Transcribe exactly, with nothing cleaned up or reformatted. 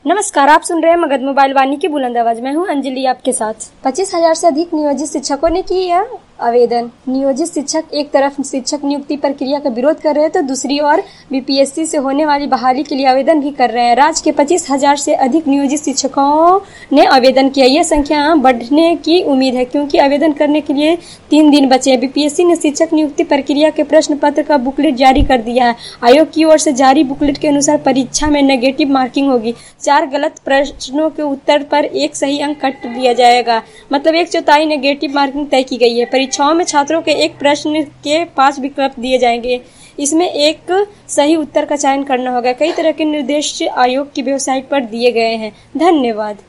नमस्कार, आप सुन रहे हैं मगध मोबाइल वाणी की बुलंद आवाज। मैं हूं अंजलि आपके साथ। पच्चीस हजार से अधिक नियोजित शिक्षकों ने की यह आवेदन। नियोजित शिक्षक एक तरफ शिक्षक नियुक्ति प्रक्रिया का विरोध कर रहे हैं तो दूसरी ओर बीपीएससी से होने वाली बहाली के लिए आवेदन भी कर रहे हैं। राज्य के पच्चीस हजार से अधिक नियोजित शिक्षकों ने आवेदन किया। यह संख्या बढ़ने की उम्मीद है क्योंकि आवेदन करने के लिए तीन दिन बचे हैं। बीपीएससी ने शिक्षक नियुक्ति प्रक्रिया के प्रश्न पत्र का बुकलेट जारी कर दिया है। आयोग की ओर से जारी बुकलेट के अनुसार परीक्षा में नेगेटिव मार्किंग होगी। चार गलत प्रश्नों के उत्तर पर एक सही अंक कट दिया जाएगा, मतलब एक चौथाई नेगेटिव मार्किंग तय की गई है। परीक्षाओं में छात्रों के एक प्रश्न के पांच विकल्प दिए जाएंगे, इसमें एक सही उत्तर का चयन करना होगा। कई तरह के निर्देश आयोग की वेबसाइट पर दिए गए हैं। धन्यवाद।